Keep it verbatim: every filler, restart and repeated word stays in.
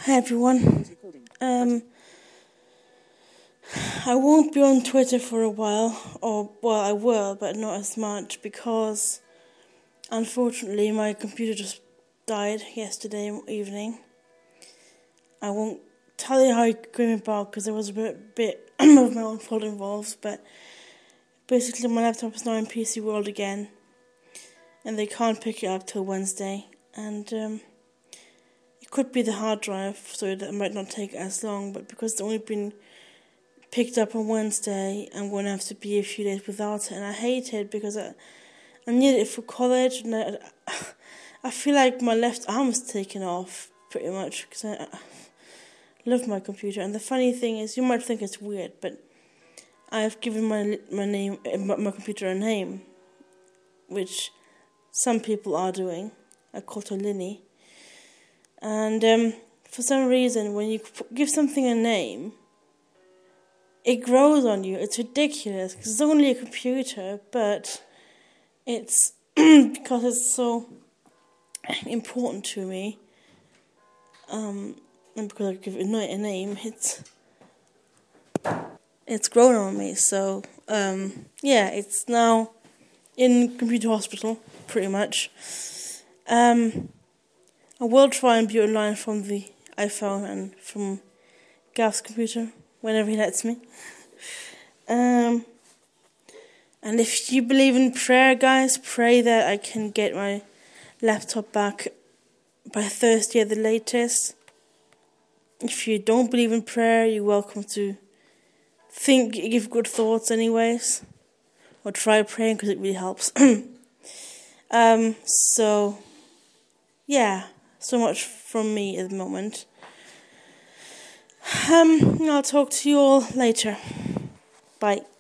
Hi everyone. Um, I won't be on Twitter for a while, or well, I will, but not as much because, unfortunately, my computer just died yesterday evening. I won't tell you how it came about because there was a bit, bit of my own fault involved, but basically my laptop is now in P C World again, and they can't pick it up till Wednesday, and um. It could be the hard drive, so that might not take as long, but because it's only been picked up on Wednesday, I'm going to have to be a few days without it, and I hate it because I, I need it for college, and I, I feel like my left arm is taken off, pretty much, because I, I love my computer, and the funny thing is, you might think it's weird, but I've given my my name, my computer a name, which some people are doing. I called her Linny. And um, for some reason, when you give something a name, it grows on you. It's ridiculous because it's only a computer, but it's because it's so important to me. Um, and because I give it a name, it's it's grown on me. So um, yeah, it's now in computer hospital, pretty much. Um. I will try and be online from the iPhone and from Gav's computer whenever he lets me. Um, and if you believe in prayer, guys, pray that I can get my laptop back by Thursday at the latest. If you don't believe in prayer, you're welcome to think, give good thoughts anyways. Or try praying because it really helps. um, so, yeah. So much from me at the moment. Um, I'll talk to you all later. Bye.